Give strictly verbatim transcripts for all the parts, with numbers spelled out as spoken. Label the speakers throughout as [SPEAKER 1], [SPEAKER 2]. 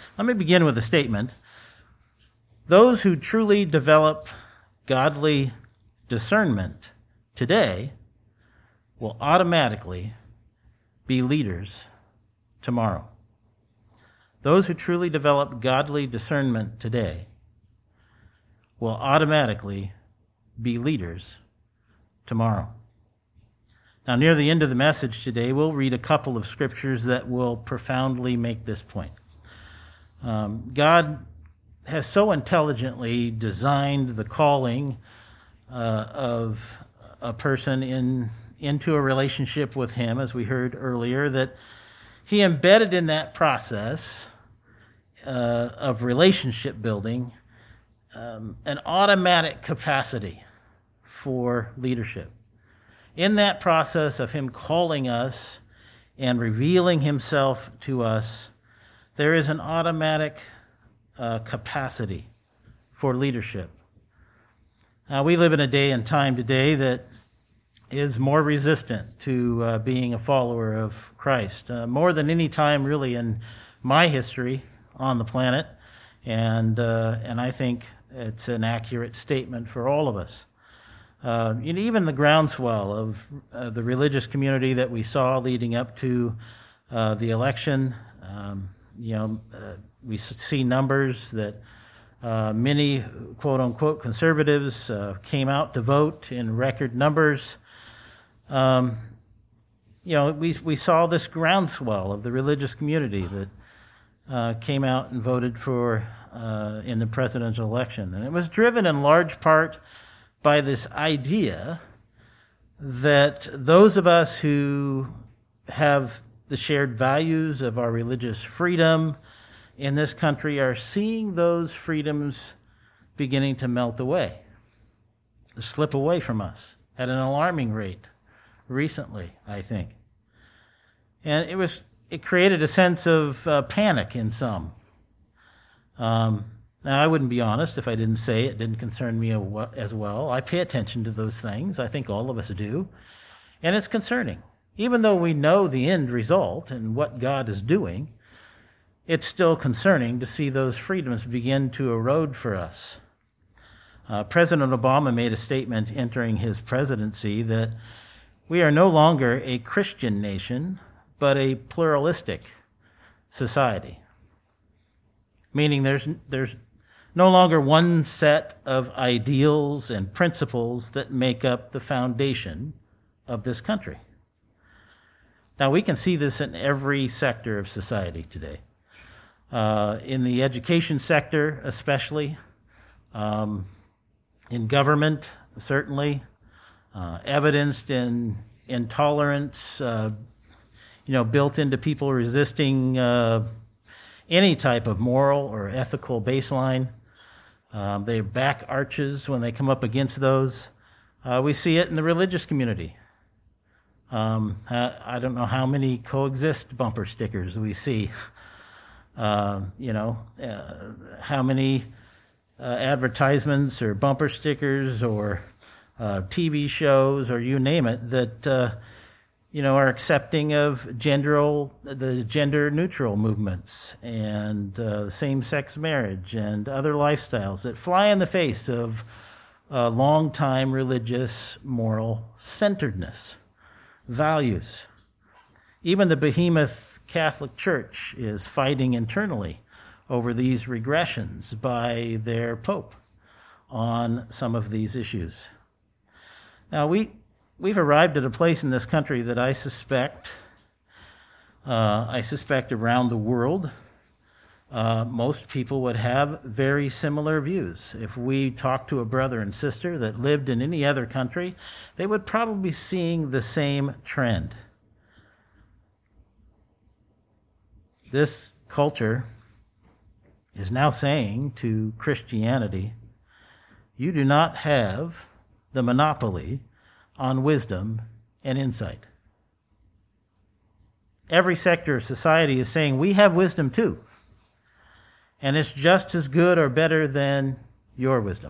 [SPEAKER 1] Let me begin with a statement. Those who truly develop godly discernment today will automatically be leaders tomorrow. Those who truly develop godly discernment today will automatically be leaders tomorrow. Now, near the end of the message today, we'll read a couple of scriptures that will profoundly make this point. Um, God has so intelligently designed the calling uh, of a person in into a relationship with Him, as we heard earlier, that He embedded in that process uh, of relationship building um, an automatic capacity for leadership. In that process of Him calling us and revealing Himself to us, there is an automatic uh, capacity for leadership. Uh, we live in a day and time today that is more resistant to uh, being a follower of Christ, uh, more than any time really in my history on the planet, and uh, and I think it's an accurate statement for all of us. Uh, you know, even the groundswell of uh, the religious community that we saw leading up to uh, the election, um, you know, uh, we see numbers that uh, many quote-unquote conservatives uh, came out to vote in record numbers. Um, you know, we we saw this groundswell of the religious community that uh, came out and voted for uh, in the presidential election, and it was driven in large part by this idea that those of us who have the shared values of our religious freedom in this country are seeing those freedoms beginning to melt away, slip away from us at an alarming rate recently, I think. And it was it created a sense of uh, panic in some. Um, Now, I wouldn't be honest if I didn't say it didn't concern me as well. I pay attention to those things. I think all of us do. And it's concerning. Even though we know the end result and what God is doing, it's still concerning to see those freedoms begin to erode for us. Uh, President Obama made a statement entering his presidency that we are no longer a Christian nation, but a pluralistic society. Meaning there's there's no longer one set of ideals and principles that make up the foundation of this country. Now, we can see this in every sector of society today. Uh, in the education sector, especially, um, in government, certainly, uh, evidenced in intolerance, uh, you know, built into people resisting uh, any type of moral or ethical baseline. Um, they back arches when they come up against those. Uh, we see it in the religious community. Um, I don't know how many coexist bumper stickers we see. Uh, you know, uh, how many uh, advertisements or bumper stickers or uh, T V shows or you name it that uh, you know are accepting of gender the gender neutral movements and uh, same-sex marriage and other lifestyles that fly in the face of uh, long-time religious moral centeredness, values. Even the behemoth Catholic Church is fighting internally over these regressions by their Pope on some of these issues. Now, we, we've arrived at a place in this country that I suspect, uh, I suspect around the world, uh, most people would have very similar views. If we talked to a brother and sister that lived in any other country, they would probably be seeing the same trend. This culture is now saying to Christianity, you do not have the monopoly on wisdom and insight. Every sector of society is saying we have wisdom too, and it's just as good or better than your wisdom.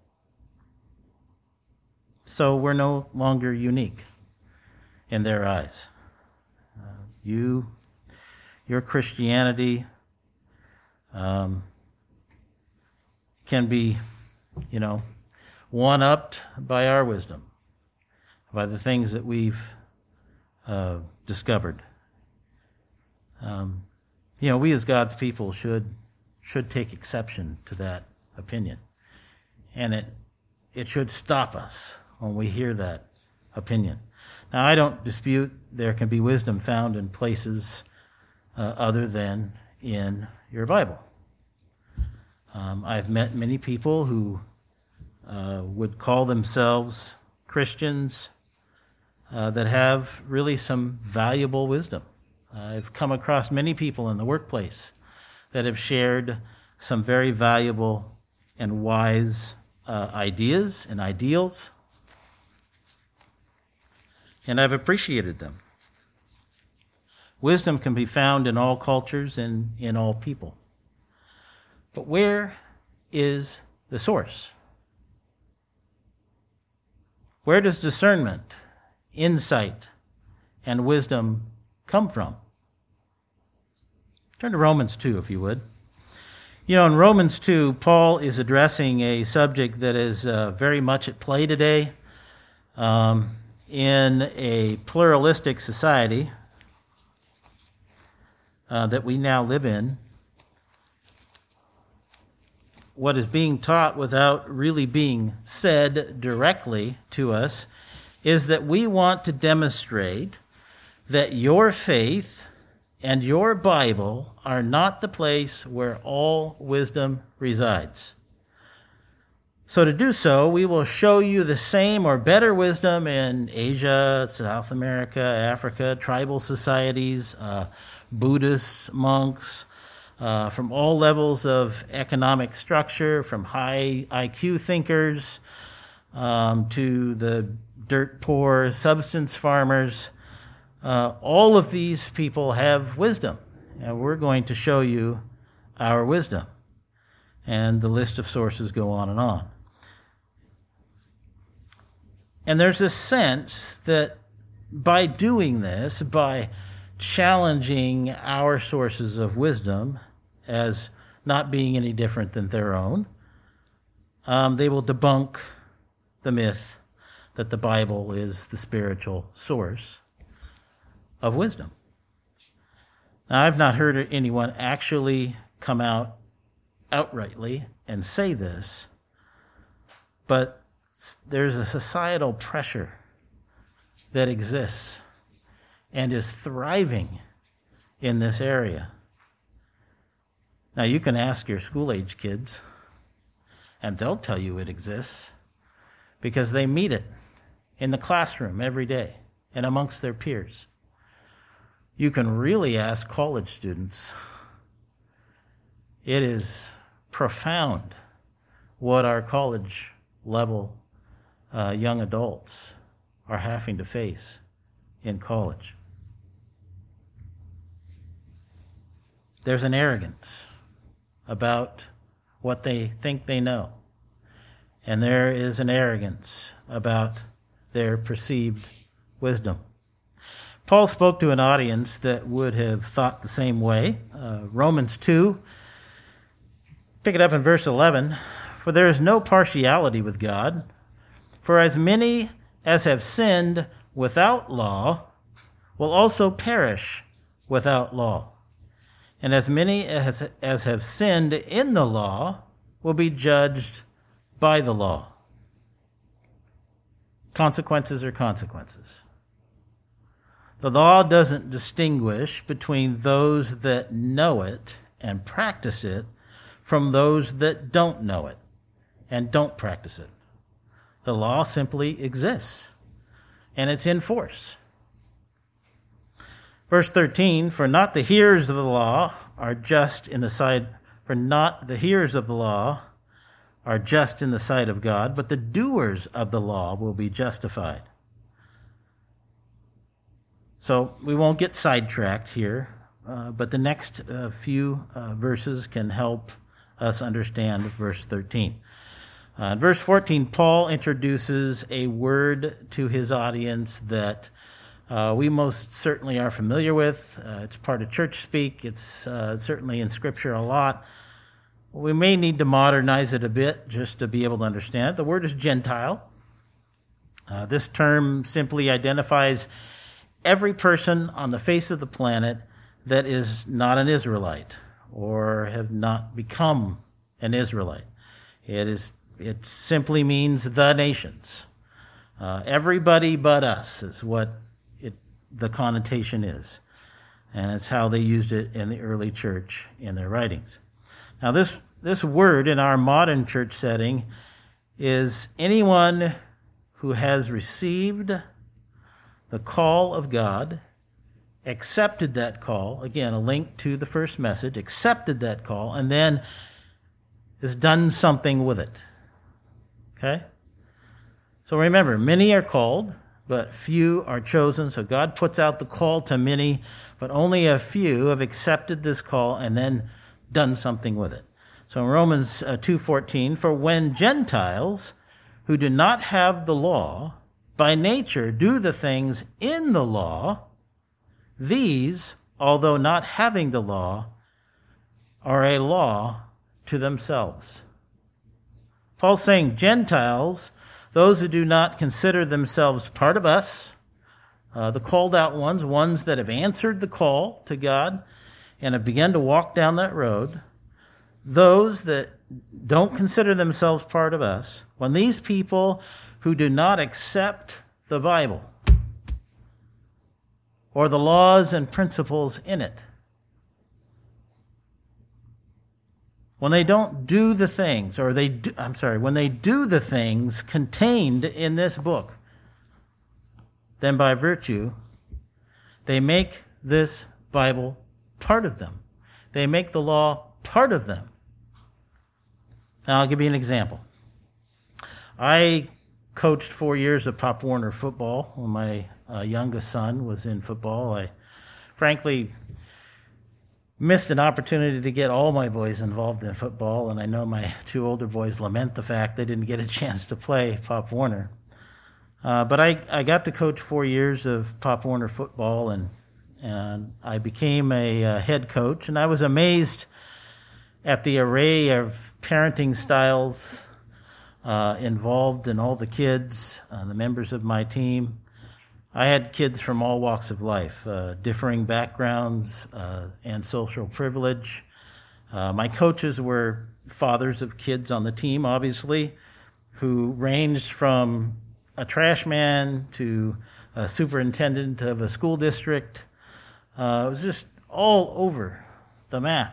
[SPEAKER 1] So we're no longer unique in their eyes. Uh, you, your Christianity um, can be, you know, one-upped by our wisdom, by the things that we've uh, discovered. Um, you know, we as God's people should should take exception to that opinion, and it it should stop us when we hear that opinion. Now, I don't dispute there can be wisdom found in places uh, other than in your Bible. Um, I've met many people who uh, would call themselves Christians uh, that have really some valuable wisdom. I've come across many people in the workplace that have shared some very valuable and wise uh, ideas and ideals, and I've appreciated them. Wisdom can be found in all cultures and in all people. But where is the source? Where does discernment, insight, and wisdom come from? Turn to Romans two, if you would. You know, in Romans two, Paul is addressing a subject that is uh, very much at play today um, in a pluralistic society uh, that we now live in. What is being taught without really being said directly to us is that we want to demonstrate that your faith and your Bible are not the place where all wisdom resides. So to do so, we will show you the same or better wisdom in Asia, South America, Africa, tribal societies, uh, Buddhists, monks, uh, from all levels of economic structure, from high I Q thinkers um, to the dirt poor substance farmers. Uh, all of these people have wisdom, and we're going to show you our wisdom. And the list of sources go on and on. And there's a sense that by doing this, by challenging our sources of wisdom as not being any different than their own, um, they will debunk the myth that the Bible is the spiritual source of wisdom. Now, I've not heard anyone actually come out outrightly and say this, but there's a societal pressure that exists and is thriving in this area. Now, you can ask your school-age kids, and they'll tell you it exists because they meet it in the classroom every day and amongst their peers. You can really ask college students. It is profound what our college-level uh, young adults are having to face in college. There's an arrogance about what they think they know, and there is an arrogance about their perceived wisdom. Paul spoke to an audience that would have thought the same way. Uh, Romans two, pick it up in verse eleven. For there is no partiality with God, for as many as have sinned without law will also perish without law. And as many as, as have sinned in the law will be judged by the law. Consequences are consequences. The law doesn't distinguish between those that know it and practice it from those that don't know it and don't practice it. The law simply exists, and it's in force. Verse thirteen, for not the hearers of the law are just in the sight, for not the hearers of the law are just in the sight of God, but the doers of the law will be justified. So we won't get sidetracked here, uh, but the next uh, few uh, verses can help us understand verse thirteen. Uh, in verse fourteen, Paul introduces a word to his audience that uh, we most certainly are familiar with. Uh, it's part of church speak. It's uh, certainly in Scripture a lot. We may need to modernize it a bit just to be able to understand it. The word is Gentile. Uh, this term simply identifies every person on the face of the planet that is not an Israelite or have not become an Israelite. It is. It simply means the nations. Uh, everybody but us is what it, the connotation is. And it's how they used it in the early church in their writings. Now this, this word in our modern church setting is anyone who has received the call of God, accepted that call, again, a link to the first message, accepted that call, and then has done something with it. Okay? So remember, many are called, but few are chosen. So God puts out the call to many, but only a few have accepted this call and then done something with it. So in Romans two fourteen, for when Gentiles who do not have the law by nature do the things in the law, these, although not having the law, are a law to themselves. Paul's saying Gentiles, those who do not consider themselves part of us, uh, the called out ones, ones that have answered the call to God and have begun to walk down that road, those that don't consider themselves part of us, when these people who do not accept the Bible or the laws and principles in it, when they don't do the things, or they do, I'm sorry, when they do the things contained in this book, then by virtue, they make this Bible part of them. They make the law part of them. Now, I'll give you an example. I coached four years of Pop Warner football when my uh, youngest son was in football. I frankly missed an opportunity to get all my boys involved in football, and I know my two older boys lament the fact they didn't get a chance to play Pop Warner. Uh, but I, I got to coach four years of Pop Warner football, and and I became a uh, head coach, and I was amazed at the array of parenting styles uh, involved in all the kids, uh, the members of my team. I had kids from all walks of life, uh, differing backgrounds uh, and social privilege. Uh, my coaches were fathers of kids on the team, obviously, who ranged from a trash man to a superintendent of a school district. Uh, it was just all over the map.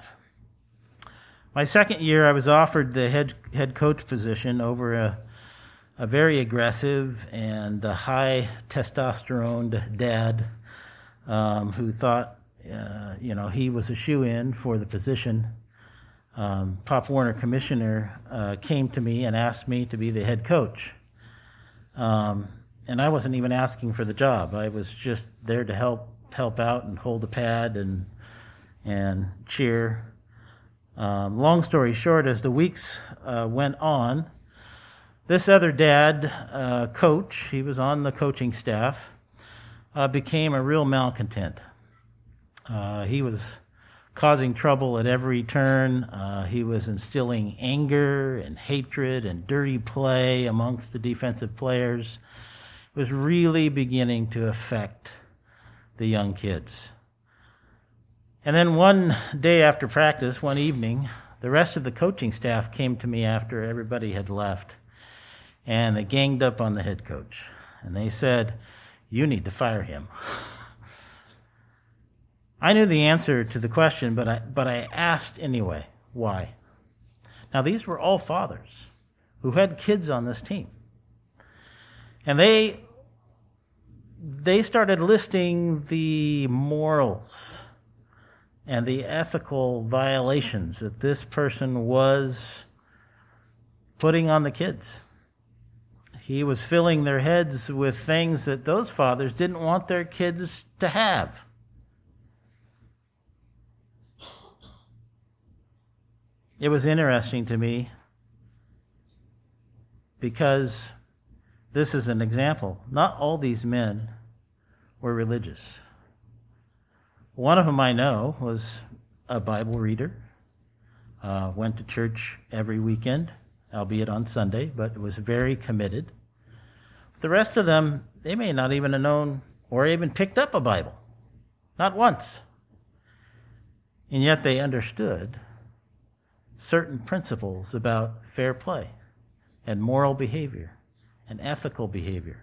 [SPEAKER 1] My second year, I was offered the head head coach position over a a very aggressive and a high testosterone dad um, who thought, uh, you know, he was a shoo-in for the position. Um, Pop Warner commissioner uh, came to me and asked me to be the head coach. Um, and I wasn't even asking for the job. I was just there to help help out and hold a pad and and cheer. Um, long story short, as the weeks uh, went on, this other dad, uh, coach, he was on the coaching staff, uh, became a real malcontent. Uh, he was causing trouble at every turn. Uh, he was instilling anger and hatred and dirty play amongst the defensive players. It was really beginning to affect the young kids. And then one day after practice, one evening, the rest of the coaching staff came to me after everybody had left. And they ganged up on the head coach. And they said, "You need to fire him." I knew the answer to the question, but I, but I asked anyway, why? Now, these were all fathers who had kids on this team. And they, they started listing the morals and the ethical violations that this person was putting on the kids. He was filling their heads with things that those fathers didn't want their kids to have. It was interesting to me because this is an example. Not all these men were religious. One of them I know was a Bible reader, uh, went to church every weekend, albeit on Sunday, but was very committed. The rest of them, they may not even have known or even picked up a Bible. Not once. And yet they understood certain principles about fair play and moral behavior and ethical behavior.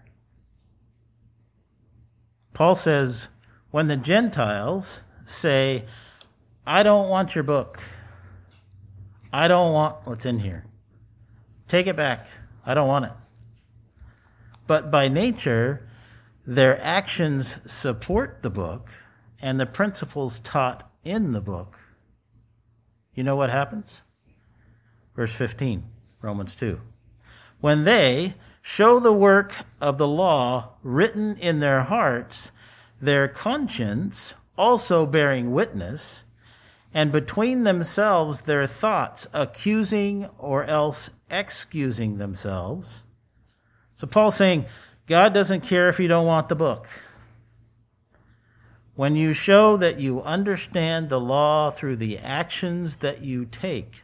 [SPEAKER 1] Paul says, when the Gentiles say, I don't want your book, I don't want what's in here, take it back, I don't want it. But by nature, their actions support the book and the principles taught in the book. You know what happens? Verse fifteen, Romans two. When they show the work of the law written in their hearts, their conscience also bearing witness, and between themselves their thoughts accusing or else excusing themselves. So Paul's saying, God doesn't care if you don't want the book. When you show that you understand the law through the actions that you take,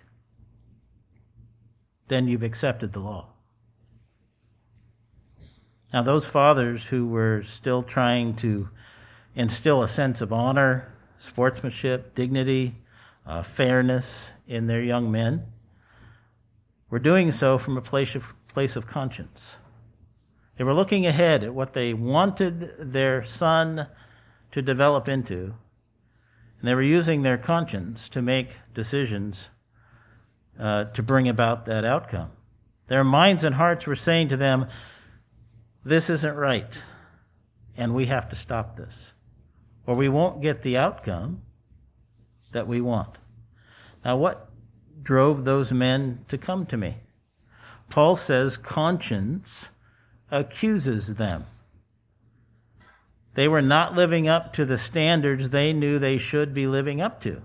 [SPEAKER 1] then you've accepted the law. Now, those fathers who were still trying to instill a sense of honor, sportsmanship, dignity, uh, fairness in their young men were doing so from a place of, place of conscience. They were looking ahead at what they wanted their son to develop into, and they were using their conscience to make decisions uh, to bring about that outcome. Their minds and hearts were saying to them, this isn't right, and we have to stop this, or we won't get the outcome that we want. Now, what drove those men to come to me? Paul says conscience accuses them. They were not living up to the standards they knew they should be living up to.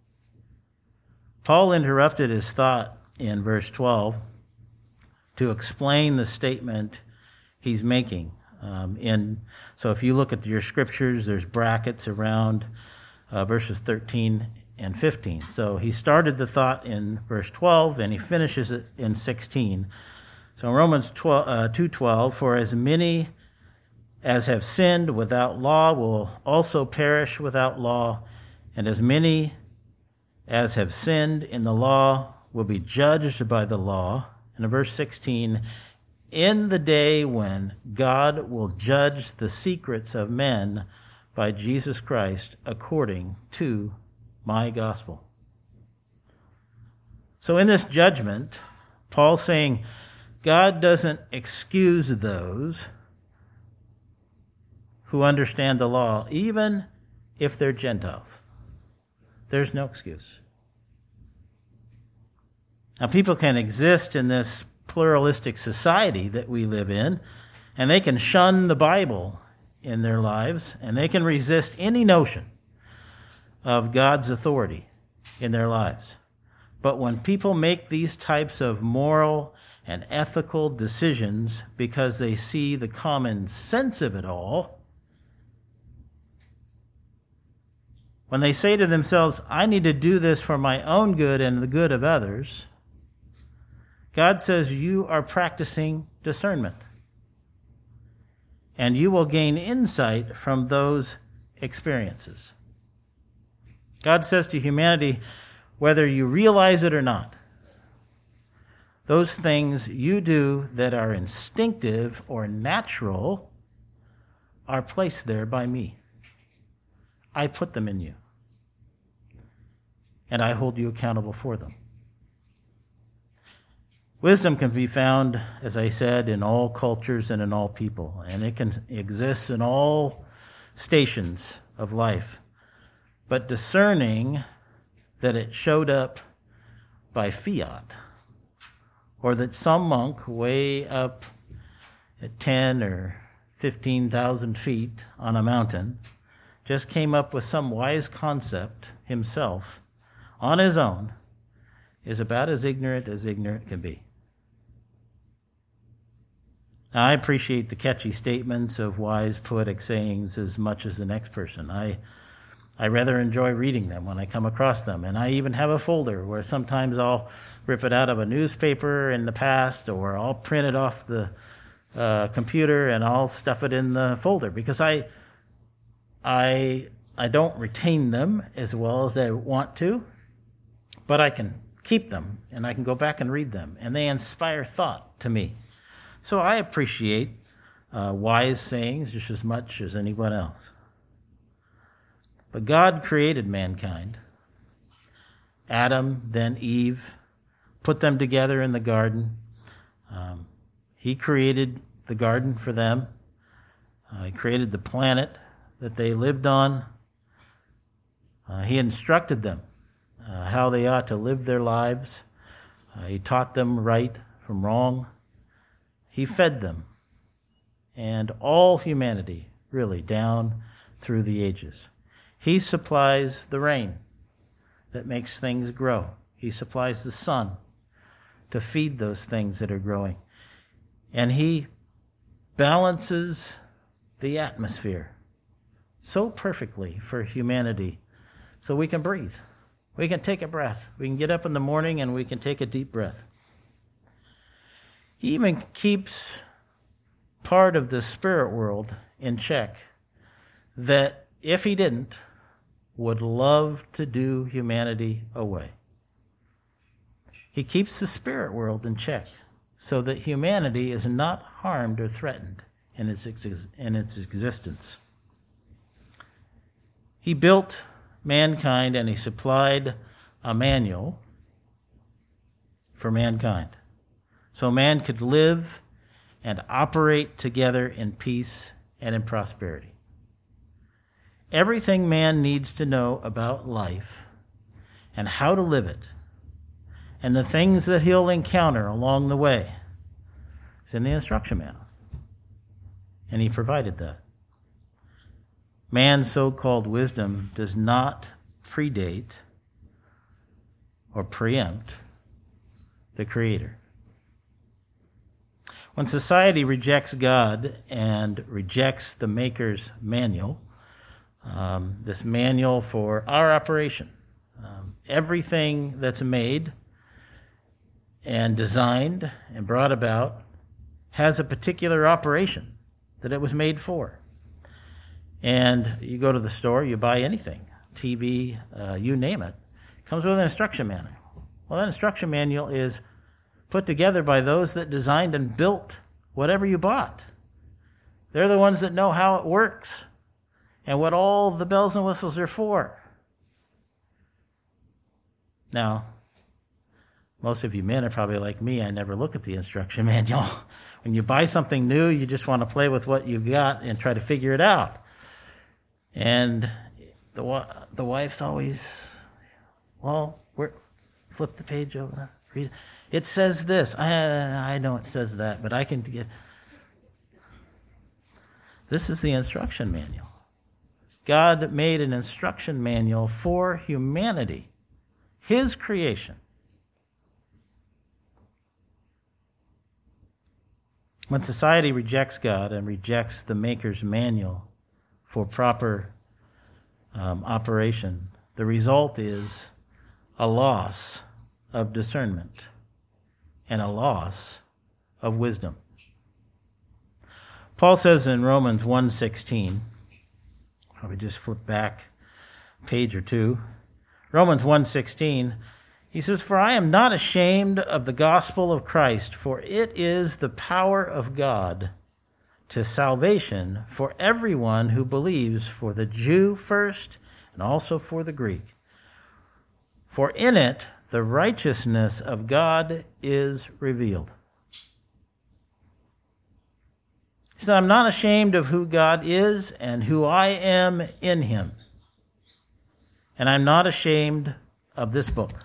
[SPEAKER 1] Paul interrupted his thought in verse twelve to explain the statement he's making. Um, in so if you look at your scriptures, there's brackets around uh, verses thirteen and fifteen. So he started the thought in verse twelve and he finishes it in sixteen. So in Romans two twelve, for as many as have sinned without law will also perish without law, and as many as have sinned in the law will be judged by the law. And in verse sixteen, in the day when God will judge the secrets of men by Jesus Christ according to my gospel. So in this judgment, Paul's saying God doesn't excuse those who understand the law, even if they're Gentiles. There's no excuse. Now, people can exist in this pluralistic society that we live in, and they can shun the Bible in their lives, and they can resist any notion of God's authority in their lives. But when people make these types of moral and ethical decisions because they see the common sense of it all, when they say to themselves, I need to do this for my own good and the good of others, God says you are practicing discernment. And you will gain insight from those experiences. God says to humanity, whether you realize it or not, those things you do that are instinctive or natural are placed there by me. I put them in you. And I hold you accountable for them. Wisdom can be found, as I said, in all cultures and in all people. And it can exist in all stations of life. But discerning that it showed up by fiat, or that some monk way up at ten or fifteen thousand feet on a mountain just came up with some wise concept himself on his own, is about as ignorant as ignorant can be. Now, I appreciate the catchy statements of wise poetic sayings as much as the next person. I I rather enjoy reading them when I come across them. And I even have a folder where sometimes I'll rip it out of a newspaper in the past, or I'll print it off the uh, computer and I'll stuff it in the folder, because I I I don't retain them as well as I want to, but I can keep them and I can go back and read them, and they inspire thought to me. So I appreciate uh, wise sayings just as much as anyone else. But God created mankind. Adam, then Eve, put them together in the garden. Um, he created the garden for them. Uh, he created the planet that they lived on. Uh, he instructed them uh, how they ought to live their lives. Uh, he taught them right from wrong. He fed them. And all humanity, really, down through the ages. He supplies the rain that makes things grow. He supplies the sun to feed those things that are growing. And he balances the atmosphere so perfectly for humanity so we can breathe. We can take a breath. We can get up in the morning and we can take a deep breath. He even keeps part of the spirit world in check that, if he didn't, would love to do humanity away. He keeps the spirit world in check so that humanity is not harmed or threatened in its, ex- in its existence. He built mankind and he supplied a manual for mankind so man could live and operate together in peace and in prosperity. Everything man needs to know about life and how to live it, and the things that he'll encounter along the way, is in the instruction manual. And he provided that. Man's so-called wisdom does not predate or preempt the Creator. When society rejects God and rejects the Maker's manual, Um, this manual for our operation. Um, everything that's made and designed and brought about has a particular operation that it was made for. And you go to the store, you buy anything, T V, uh, you name it, it comes with an instruction manual. Well, that instruction manual is put together by those that designed and built whatever you bought. They're the ones that know how it works and what all the bells and whistles are for. Now, most of you men are probably like me. I never look at the instruction manual. When you buy something new, you just want to play with what you've got and try to figure it out. And the the wife's always, well, we're, flip the page over. Read. It says this. I I know it says that, but I can get. This is the instruction manual. God made an instruction manual for humanity, his creation. When society rejects God and rejects the Maker's manual for proper um, operation, the result is a loss of discernment and a loss of wisdom. Paul says in Romans one sixteen, probably just flip back a page or two, Romans one sixteen, he says, "For I am not ashamed of the gospel of Christ, for it is the power of God to salvation for everyone who believes, for the Jew first and also for the Greek. For in it the righteousness of God is revealed." He said, I'm not ashamed of who God is and who I am in him. And I'm not ashamed of this book,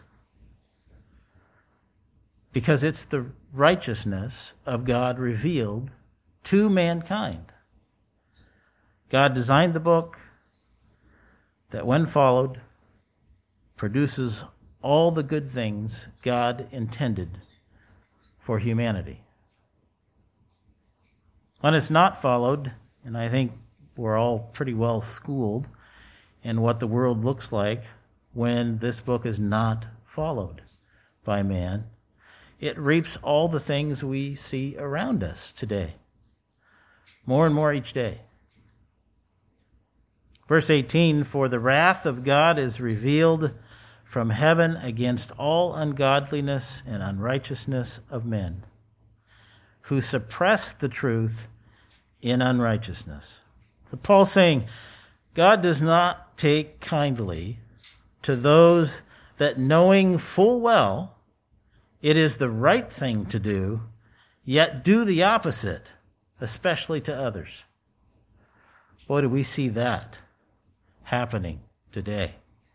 [SPEAKER 1] because it's the righteousness of God revealed to mankind. God designed the book that, when followed, produces all the good things God intended for humanity. When it's not followed, and I think we're all pretty well schooled in what the world looks like when this book is not followed by man, it reaps all the things we see around us today, more and more each day. Verse eighteen, for the wrath of God is revealed from heaven against all ungodliness and unrighteousness of men, who suppress the truth in unrighteousness. So Paul's saying, God does not take kindly to those that, knowing full well it is the right thing to do, yet do the opposite, especially to others. Boy, do we see that happening today.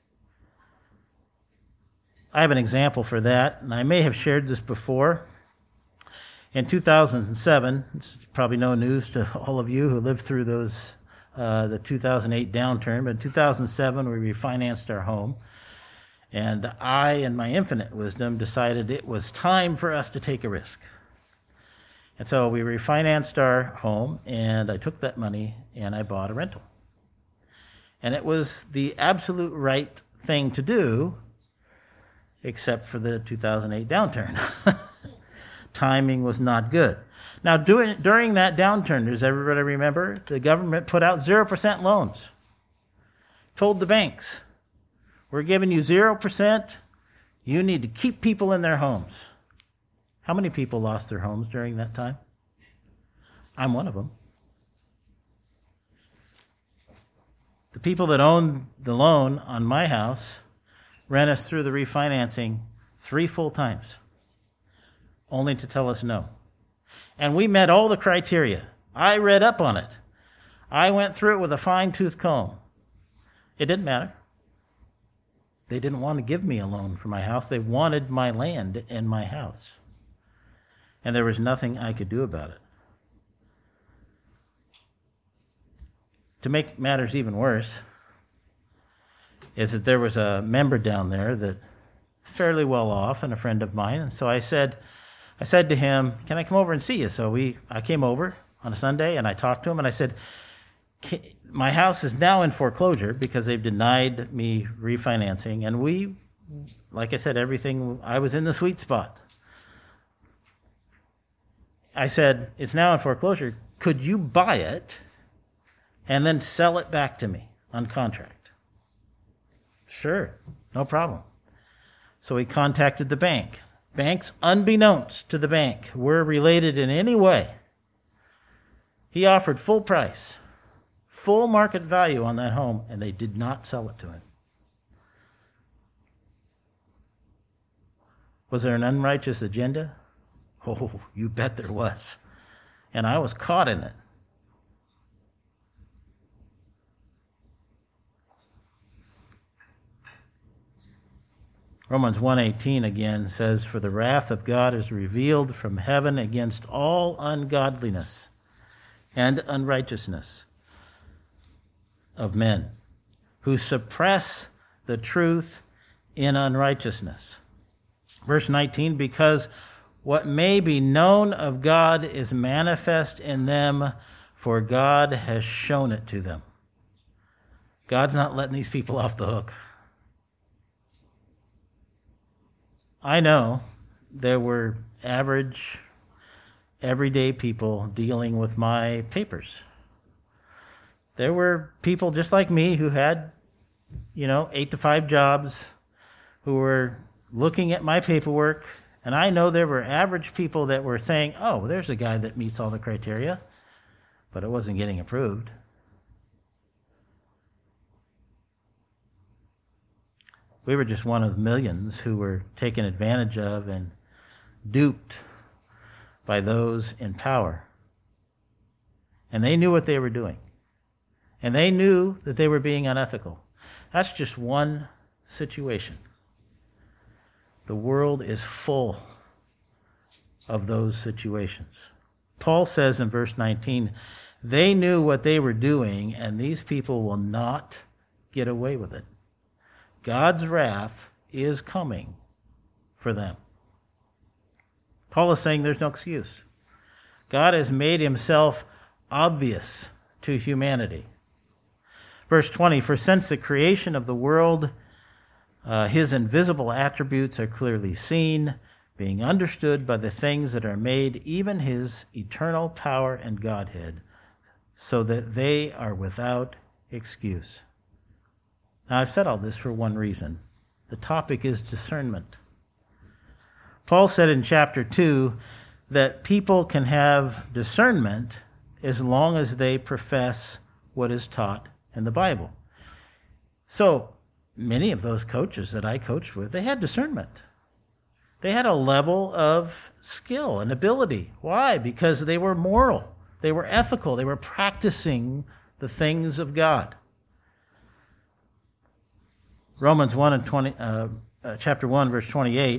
[SPEAKER 1] I have an example for that, and I may have shared this before. In two thousand seven, it's probably no news to all of you who lived through those uh, the two thousand eight downturn, but in two thousand seven we refinanced our home, and I, in my infinite wisdom, decided it was time for us to take a risk. And so we refinanced our home, and I took that money and I bought a rental. And it was the absolute right thing to do, except for the two thousand eight downturn. Timing was not good. Now, during, during that downturn, does everybody remember? The government put out zero percent loans. Told the banks, we're giving you zero percent. You need to keep people in their homes. How many people lost their homes during that time? I'm one of them. The people that owned the loan on my house ran us through the refinancing three full times, only to tell us no. And we met all the criteria. I read up on it. I went through it with a fine-tooth comb. It didn't matter. They didn't want to give me a loan for my house. They wanted my land and my house. And there was nothing I could do about it. To make matters even worse is that there was a member down there that fairly well off and a friend of mine. And so I said, I said to him, can I come over and see you? So we, I came over on a Sunday and I talked to him and I said, my house is now in foreclosure because they've denied me refinancing. And we, like I said, everything, I was in the sweet spot. I said, it's now in foreclosure. Could you buy it and then sell it back to me on contract? Sure, no problem. So he contacted the bank. Banks, unbeknownst to the bank, were related in any way. He offered full price, full market value on that home, and they did not sell it to him. Was there an unrighteous agenda? Oh, you bet there was. And I was caught in it. Romans one eighteen again says, for the wrath of God is revealed from heaven against all ungodliness and unrighteousness of men, who suppress the truth in unrighteousness. Verse nineteen, because what may be known of God is manifest in them, for God has shown it to them. God's not letting these people off the hook. I know there were average, everyday people dealing with my papers. There were people just like me who had, you know, eight to five jobs, who were looking at my paperwork. And I know there were average people that were saying, oh, there's a guy that meets all the criteria, but it wasn't getting approved. We were just one of the millions who were taken advantage of and duped by those in power. And they knew what they were doing. And they knew that they were being unethical. That's just one situation. The world is full of those situations. Paul says in verse nineteen, they knew what they were doing, and these people will not get away with it. God's wrath is coming for them. Paul is saying there's no excuse. God has made himself obvious to humanity. Verse twenty, for since the creation of the world, uh, his invisible attributes are clearly seen, being understood by the things that are made, even his eternal power and Godhead, so that they are without excuse. Now, I've said all this for one reason. The topic is discernment. Paul said in chapter two that people can have discernment as long as they profess what is taught in the Bible. So, many of those coaches that I coached with, they had discernment. They had a level of skill and ability. Why? Because they were moral. They were ethical. They were practicing the things of God. Romans one and twenty, uh, uh, chapter one, verse twenty-eight.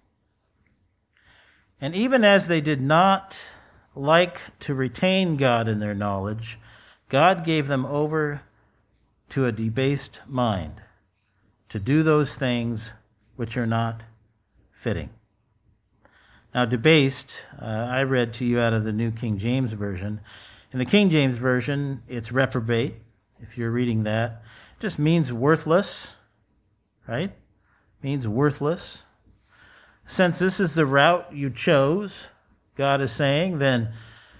[SPEAKER 1] And even as they did not like to retain God in their knowledge, God gave them over to a debased mind to do those things which are not fitting. Now, debased, uh, I read to you out of the New King James Version. In the King James Version, it's reprobate, if you're reading that. It just means worthless, right? Means worthless. Since this is the route you chose, God is saying, then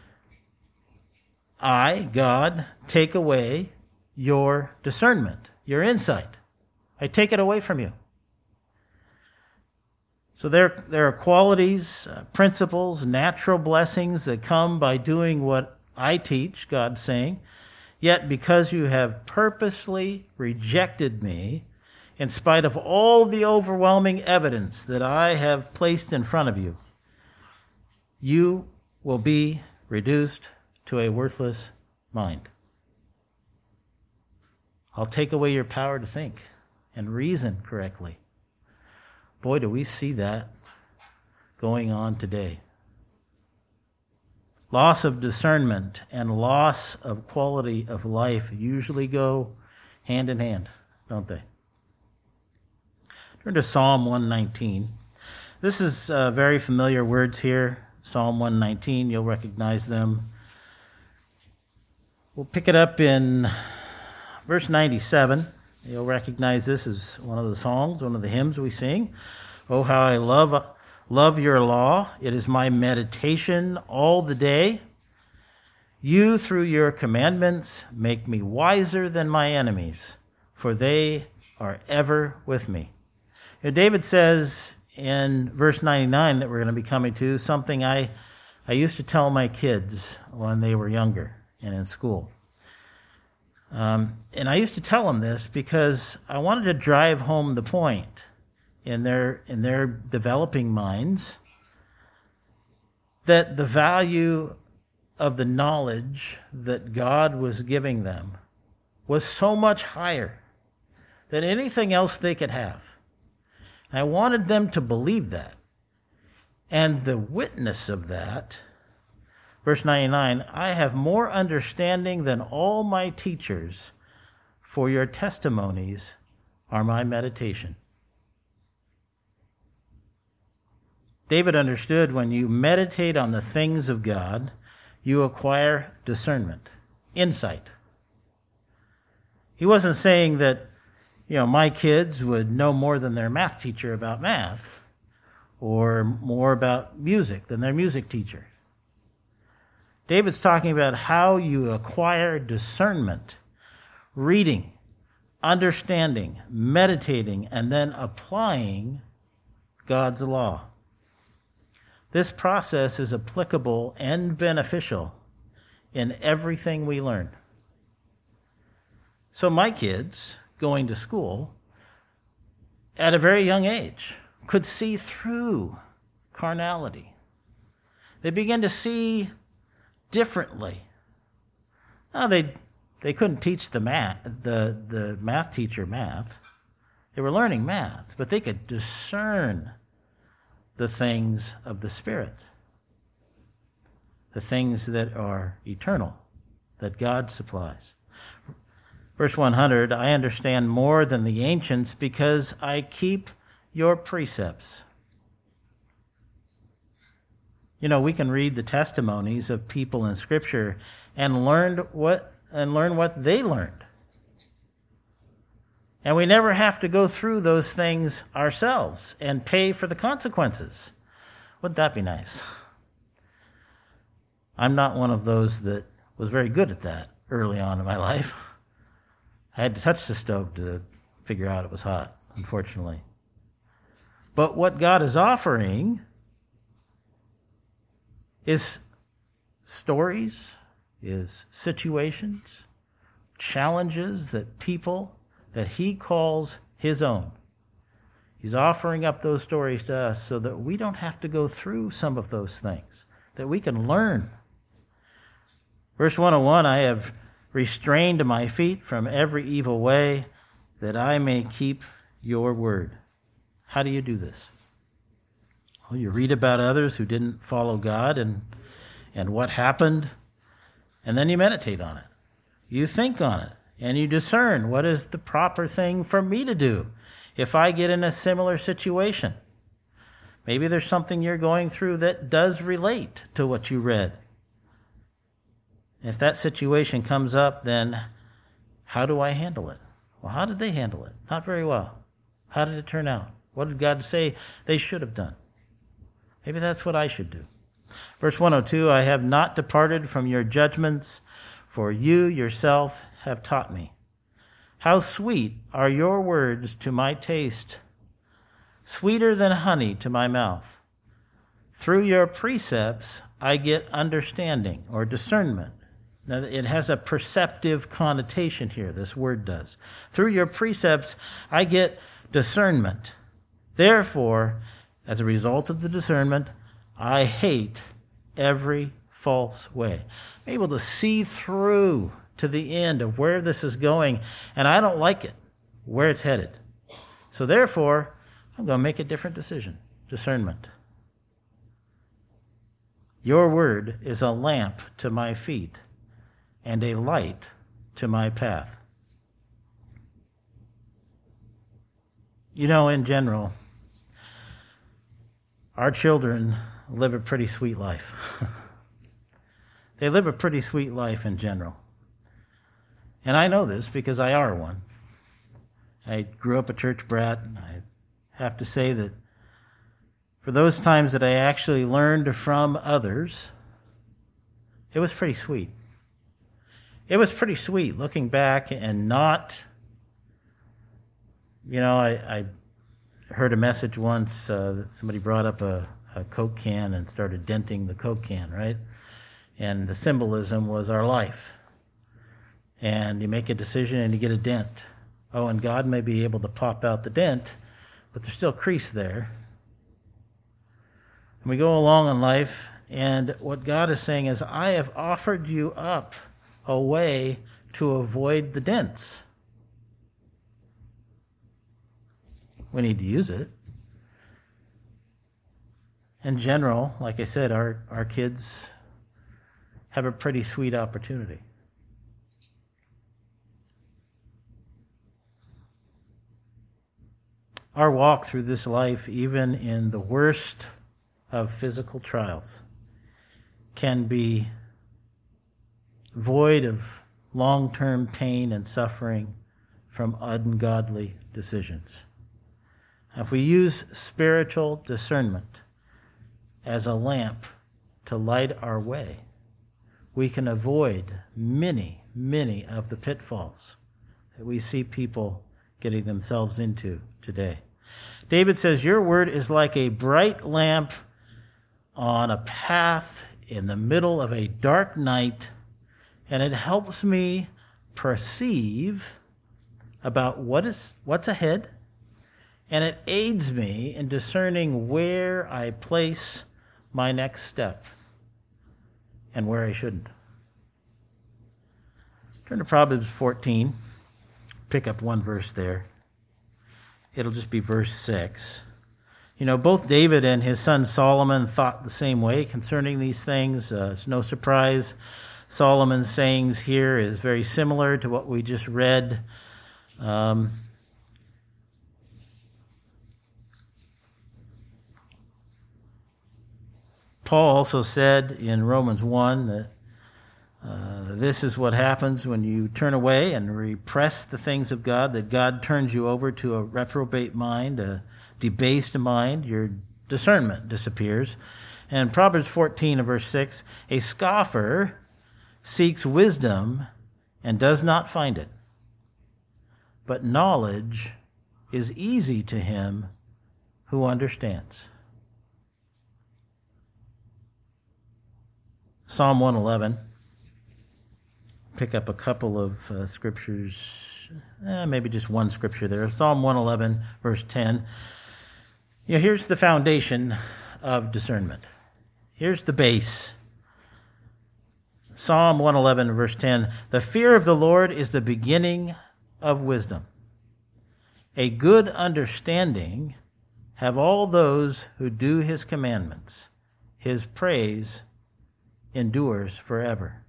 [SPEAKER 1] I, God, take away your discernment, your insight. I take it away from you. So there, there are qualities, uh, principles, natural blessings that come by doing what I teach, God's saying. Yet because you have purposely rejected me, in spite of all the overwhelming evidence that I have placed in front of you, you will be reduced to a worthless mind. I'll take away your power to think and reason correctly. Boy, do we see that going on today. Loss of discernment and loss of quality of life usually go hand in hand, don't they? Turn to Psalm one nineteen. This is uh, very familiar words here. Psalm one nineteen, you'll recognize them. We'll pick it up in verse ninety-seven. You'll recognize this as one of the songs, one of the hymns we sing. Oh, how I love, love your law. It is my meditation all the day. You, through your commandments, make me wiser than my enemies, for they are ever with me. Now, David says in verse ninety-nine that we're going to be coming to something I, I used to tell my kids when they were younger and in school. Um, and I used to tell them this because I wanted to drive home the point in their in their developing minds that the value of the knowledge that God was giving them was so much higher than anything else they could have. I wanted them to believe that. And the witness of that, verse ninety-nine, I have more understanding than all my teachers, for your testimonies are my meditation. David understood when you meditate on the things of God, you acquire discernment, insight. He wasn't saying that, you know, my kids would know more than their math teacher about math, or more about music than their music teacher. David's talking about how you acquire discernment, reading, understanding, meditating, and then applying God's law. This process is applicable and beneficial in everything we learn. So my kids, going to school, at a very young age, could see through carnality. They began to see differently. Now, they they couldn't teach the math, the, the math teacher math. They were learning math, but they could discern the things of the Spirit, the things that are eternal, that God supplies. Verse one hundred, I understand more than the ancients because I keep your precepts. You know, we can read the testimonies of people in Scripture and learn what and learn what they learned. And we never have to go through those things ourselves and pay for the consequences. Wouldn't that be nice? I'm not one of those that was very good at that early on in my life. I had to touch the stove to figure out it was hot, unfortunately. But what God is offering is stories, is situations, challenges that people that he calls his own. He's offering up those stories to us so that we don't have to go through some of those things, that we can learn. Verse one oh one, I have restrained my feet from every evil way, that I may keep your word. How do you do this? Well, you read about others who didn't follow God and, and what happened, and then you meditate on it. You think on it, and you discern what is the proper thing for me to do if I get in a similar situation. Maybe there's something you're going through that does relate to what you read. If that situation comes up, then how do I handle it? Well, how did they handle it? Not very well. How did it turn out? What did God say they should have done? Maybe that's what I should do. Verse one oh two, I have not departed from your judgments, for you yourself have taught me. How sweet are your words to my taste, sweeter than honey to my mouth. Through your precepts I get understanding or discernment. Now, it has a perceptive connotation here, this word does. Through your precepts I get discernment. Therefore, as a result of the discernment, I hate every false way. I'm able to see through to the end of where this is going, and I don't like it, where it's headed. So therefore, I'm going to make a different decision. Discernment. Your word is a lamp to my feet and a light to my path. You know, in general, our children live a pretty sweet life. They live a pretty sweet life in general. And I know this because I are one. I grew up a church brat, and I have to say that for those times that I actually learned from others, it was pretty sweet. It was pretty sweet looking back and not, you know, I, I heard a message once, uh, that somebody brought up a, a Coke can and started denting the Coke can, right? And the symbolism was our life. And you make a decision and you get a dent. Oh, and God may be able to pop out the dent, but there's still crease there. And we go along in life, and what God is saying is, I have offered you up a way to avoid the dents. We need to use it. In general, like I said, our, our kids have a pretty sweet opportunity. Our walk through this life, even in the worst of physical trials, can be void of long-term pain and suffering from ungodly decisions. If we use spiritual discernment as a lamp to light our way, we can avoid many, many of the pitfalls that we see people getting themselves into today. David says, your word is like a bright lamp on a path in the middle of a dark night, and it helps me perceive about what is what's ahead, and it aids me in discerning where I place my next step and where I shouldn't. Turn to Proverbs fourteen. Pick up one verse there. It'll just be verse six. You know, both David and his son Solomon thought the same way concerning these things. Uh, it's no surprise. Solomon's sayings here is very similar to what we just read. Um, Paul also said in Romans one that uh, this is what happens when you turn away and repress the things of God, that God turns you over to a reprobate mind, a debased mind. Your discernment disappears. And Proverbs fourteen, verse six, a scoffer seeks wisdom and does not find it, but knowledge is easy to him who understands. Psalm one eleven. Pick up a couple of uh, scriptures, eh, maybe just one scripture there. Psalm one eleven, verse ten. You know, here's the foundation of discernment. Here's the base. Psalm one eleven, verse ten. The fear of the Lord is the beginning of wisdom. A good understanding have all those who do his commandments. His praise endures forever.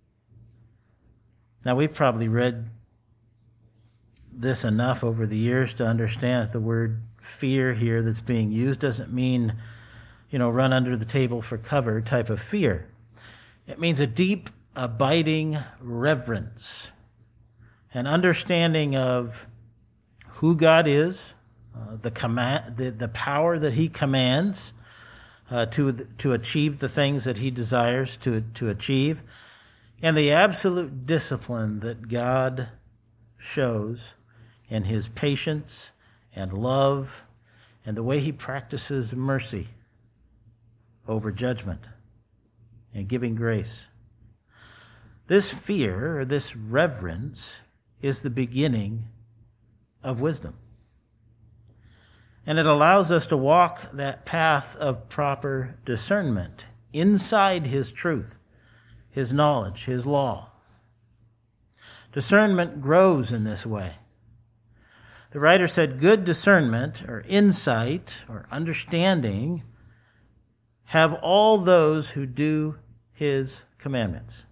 [SPEAKER 1] Now, we've probably read this enough over the years to understand that the word fear here that's being used doesn't mean, you know, run under the table for cover type of fear. It means a deep, abiding reverence, an understanding of who God is, uh, the command, the, the power that he commands uh, to to achieve the things that he desires to to achieve, and the absolute discipline that God shows in his patience and love and the way he practices mercy over judgment and giving grace. This fear, or this reverence, is the beginning of wisdom. And it allows us to walk that path of proper discernment inside his truth, his knowledge, his law. Discernment grows in this way. The writer said good discernment, or insight, or understanding, have all those who do his commandments.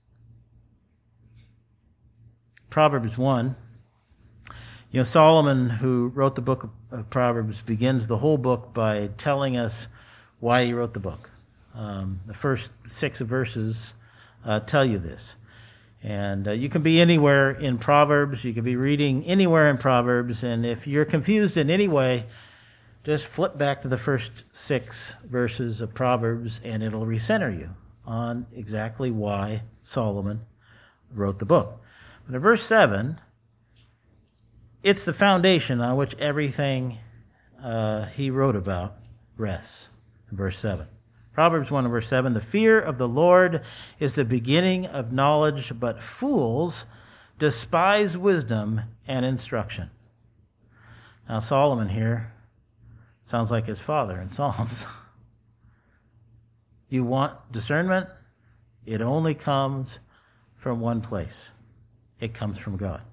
[SPEAKER 1] Proverbs one. You know, Solomon, who wrote the book of Proverbs, begins the whole book by telling us why he wrote the book. Um, the first six verses uh, tell you this. And uh, you can be anywhere in Proverbs. You can be reading anywhere in Proverbs. And if you're confused in any way, just flip back to the first six verses of Proverbs, and it'll recenter you on exactly why Solomon wrote the book. But in verse seven, it's the foundation on which everything uh, he wrote about rests. In verse seven. Proverbs one and verse seven, the fear of the Lord is the beginning of knowledge, but fools despise wisdom and instruction. Now Solomon here sounds like his father in Psalms. You want discernment? It only comes from one place. It comes from God.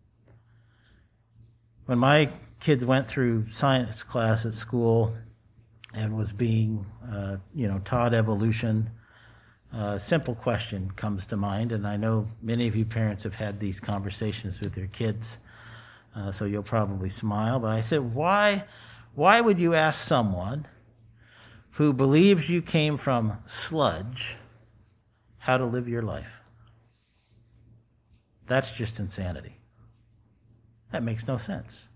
[SPEAKER 1] When my kids went through science class at school and was being, uh, you know, taught evolution, a simple question comes to mind, and I know many of you parents have had these conversations with your kids, uh, so you'll probably smile. But I said, why, why would you ask someone who believes you came from sludge how to live your life? That's just insanity. That makes no sense.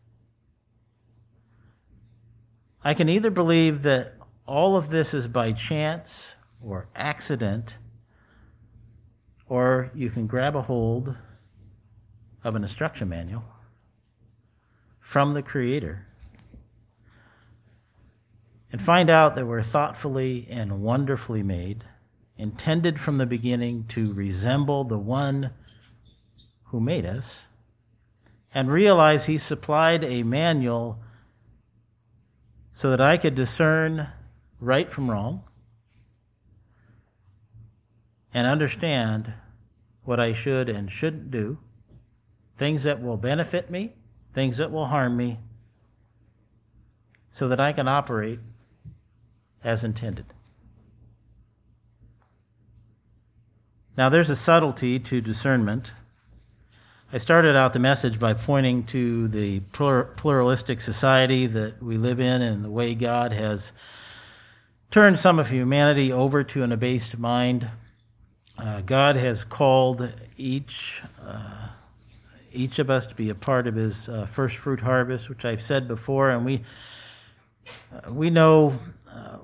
[SPEAKER 1] I can either believe that all of this is by chance or accident, or you can grab a hold of an instruction manual from the Creator and find out that we're thoughtfully and wonderfully made, intended from the beginning to resemble the one who made us, and realize he supplied a manual so that I could discern right from wrong and understand what I should and shouldn't do, things that will benefit me, things that will harm me, so that I can operate as intended. Now, there's a subtlety to discernment. I started out the message by pointing to the pluralistic society that we live in and the way God has turn some of humanity over to an abased mind. Uh, God has called each uh, each of us to be a part of his uh, first fruit harvest, which I've said before, and we uh, we know uh,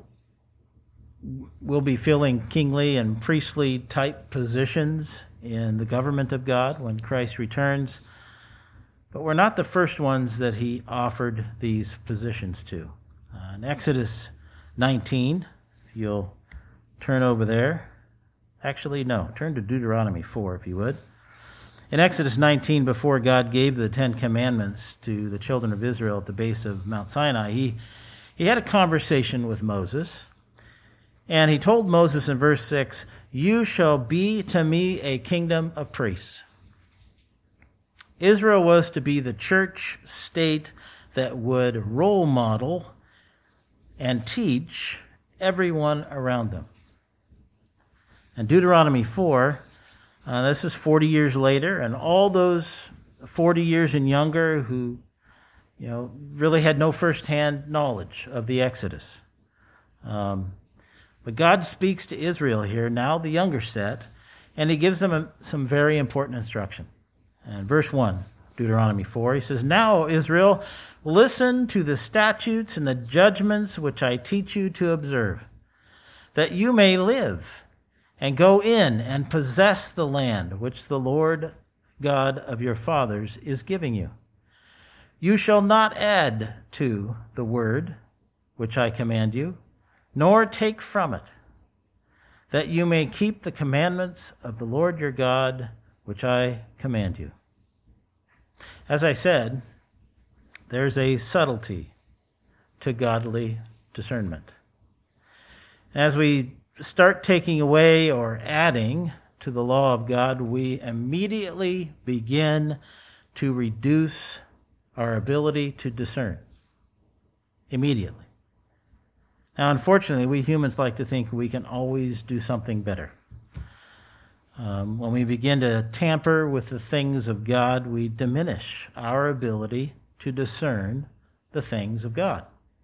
[SPEAKER 1] we'll be filling kingly and priestly type positions in the government of God when Christ returns, but we're not the first ones that he offered these positions to. Uh, in Exodus nineteen, if you'll turn over there. Actually, no, turn to Deuteronomy four, if you would. In Exodus nineteen, before God gave the Ten Commandments to the children of Israel at the base of Mount Sinai, he, he had a conversation with Moses, and he told Moses in verse six, "You shall be to me a kingdom of priests." Israel was to be the church state that would role model and teach everyone around them. And Deuteronomy four, uh, this is forty years later, and all those forty years and younger who, you know, really had no firsthand knowledge of the Exodus. Um, but God speaks to Israel here, now the younger set, and he gives them a, some very important instruction. And verse one, Deuteronomy four, he says, "Now, Israel, listen to the statutes and the judgments which I teach you to observe, that you may live and go in and possess the land which the Lord God of your fathers is giving you. You shall not add to the word which I command you, nor take from it, that you may keep the commandments of the Lord your God, which I command you." As I said, there's a subtlety to godly discernment. As we start taking away or adding to the law of God, we immediately begin to reduce our ability to discern. Immediately. Now, unfortunately, we humans like to think we can always do something better. Um, when we begin to tamper with the things of God, we diminish our ability to discern the things of God.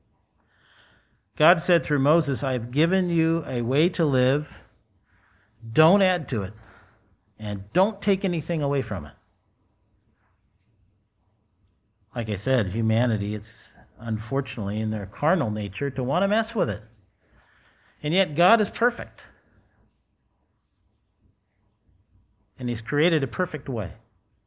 [SPEAKER 1] God said through Moses, "I have given you a way to live. Don't add to it, and don't take anything away from it." Like I said, humanity, it's unfortunately in their carnal nature to want to mess with it. And yet God is perfect. And he's created a perfect way.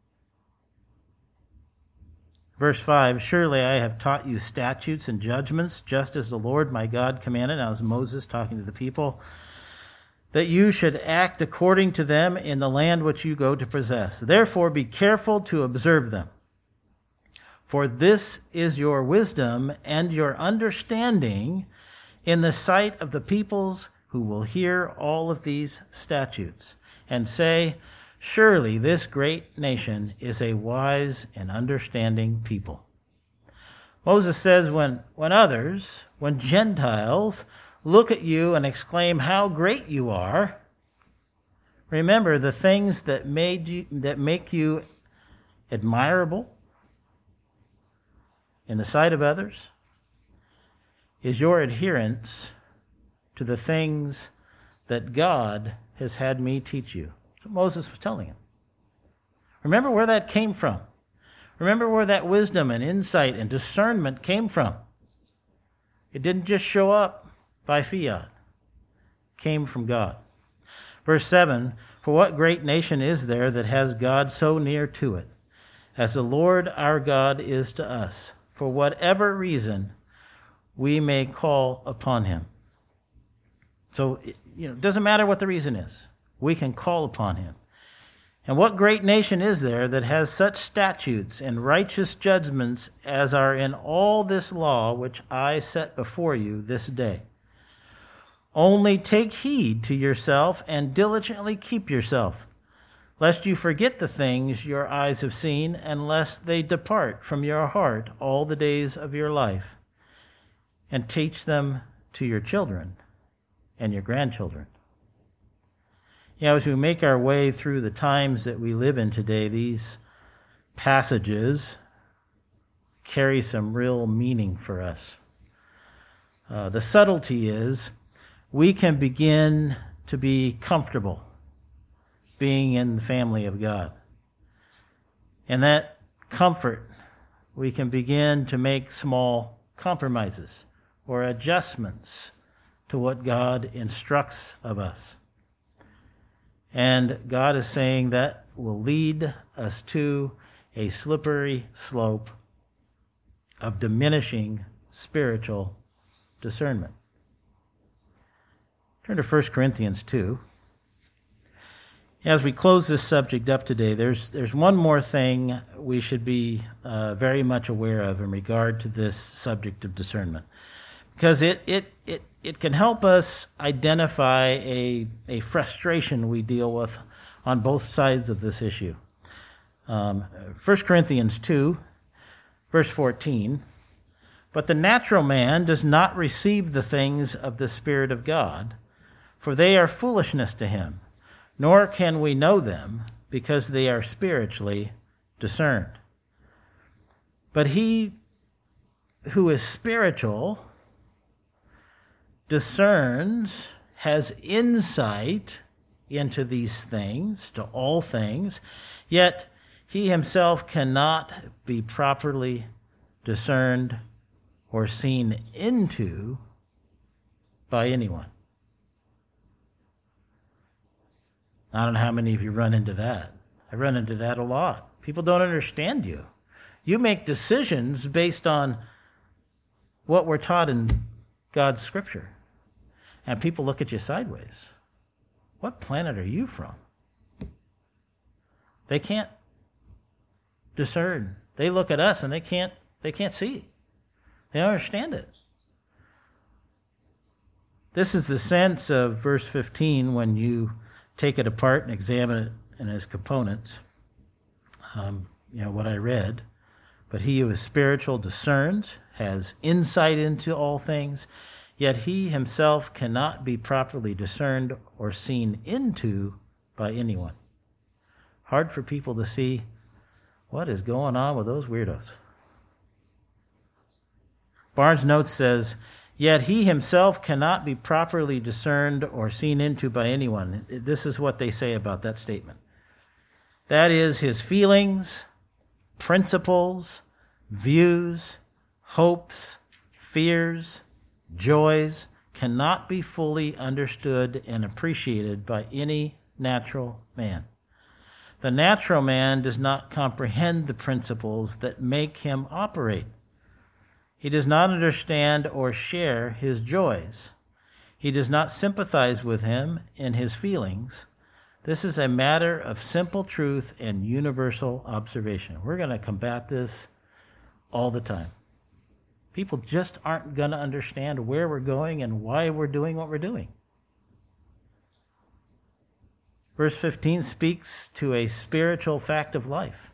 [SPEAKER 1] Verse five, "Surely I have taught you statutes and judgments, just as the Lord my God commanded." Now, as Moses talking to the people, "that you should act according to them in the land which you go to possess. Therefore be careful to observe them. For this is your wisdom and your understanding in the sight of the peoples who will hear all of these statutes and say, 'Surely this great nation is a wise and understanding people.'" Moses says when, when others, when Gentiles look at you and exclaim how great you are, remember the things that made you, that make you admirable in the sight of others is your adherence to the things that God has had me teach you. That's what Moses was telling him. Remember where that came from. Remember where that wisdom and insight and discernment came from. It didn't just show up by fiat. It came from God. Verse seven, "For what great nation is there that has God so near to it, as the Lord our God is to us, for whatever reason we may call upon him?" So, you know, it doesn't matter what the reason is. We can call upon him. "And what great nation is there that has such statutes and righteous judgments as are in all this law which I set before you this day? Only take heed to yourself and diligently keep yourself, lest you forget the things your eyes have seen, and lest they depart from your heart all the days of your life, and teach them to your children and your grandchildren." You know, as we make our way through the times that we live in today, these passages carry some real meaning for us. Uh, the subtlety is we can begin to be comfortable being in the family of God. And that comfort, we can begin to make small compromises or adjustments to what God instructs of us. And God is saying that will lead us to a slippery slope of diminishing spiritual discernment. Turn to First Corinthians two. As we close this subject up today, there's there's one more thing we should be uh, very much aware of in regard to this subject of discernment, because it it it, it can help us identify a a frustration we deal with on both sides of this issue. Um, First Corinthians two, verse fourteen. But the natural man does not receive the things of the Spirit of God, for they are foolishness to him, nor can we know them, because they are spiritually discerned. But he who is spiritual discerns, has insight into these things, to all things, yet he himself cannot be properly discerned or seen into by anyone. I don't know how many of you run into that. I run into that a lot. People don't understand you. You make decisions based on what we're taught in God's Scripture. And people look at you sideways. What planet are you from? They can't discern. They look at us and they can't they can't see. They don't understand it. This is the sense of verse fifteen when you take it apart and examine it in its components. Um, you know, what I read. But he who is spiritual discerns, has insight into all things, yet he himself cannot be properly discerned or seen into by anyone. Hard for people to see what is going on with those weirdos. Barnes' note says, yet he himself cannot be properly discerned or seen into by anyone. This is what they say about that statement. That is, his feelings, principles, views, hopes, fears, joys cannot be fully understood and appreciated by any natural man. The natural man does not comprehend the principles that make him operate. He does not understand or share his joys. He does not sympathize with him in his feelings. This is a matter of simple truth and universal observation. We're going to combat this all the time. People just aren't going to understand where we're going and why we're doing what we're doing. Verse fifteen speaks to a spiritual fact of life.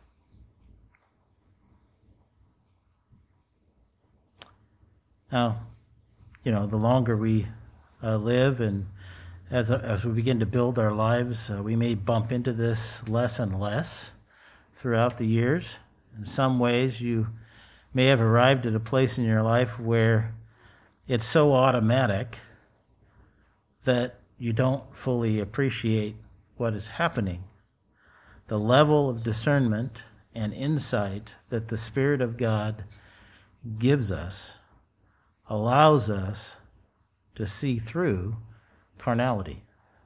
[SPEAKER 1] Now, you know, the longer we uh, live and as, as we begin to build our lives, uh, we may bump into this less and less throughout the years. In some ways, you may have arrived at a place in your life where it's so automatic that you don't fully appreciate what is happening. The level of discernment and insight that the Spirit of God gives us allows us to see through carnality.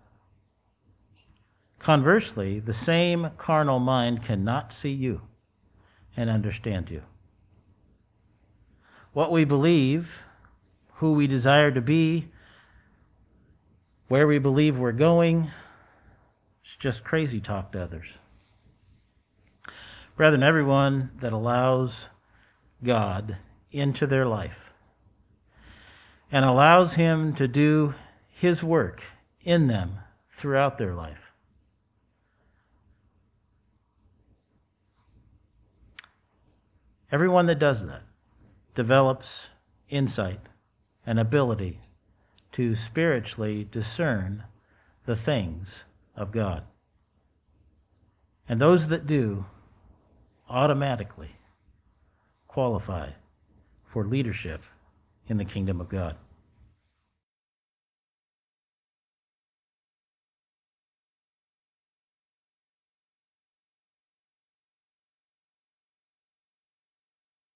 [SPEAKER 1] Conversely, the same carnal mind cannot see you and understand you. What we believe, who we desire to be, where we believe we're going, it's just crazy talk to others. Brethren, everyone that allows God into their life and allows him to do his work in them throughout their life, everyone that does that develops insight and ability to spiritually discern the things of God. And those that do automatically qualify for leadership in the kingdom of God.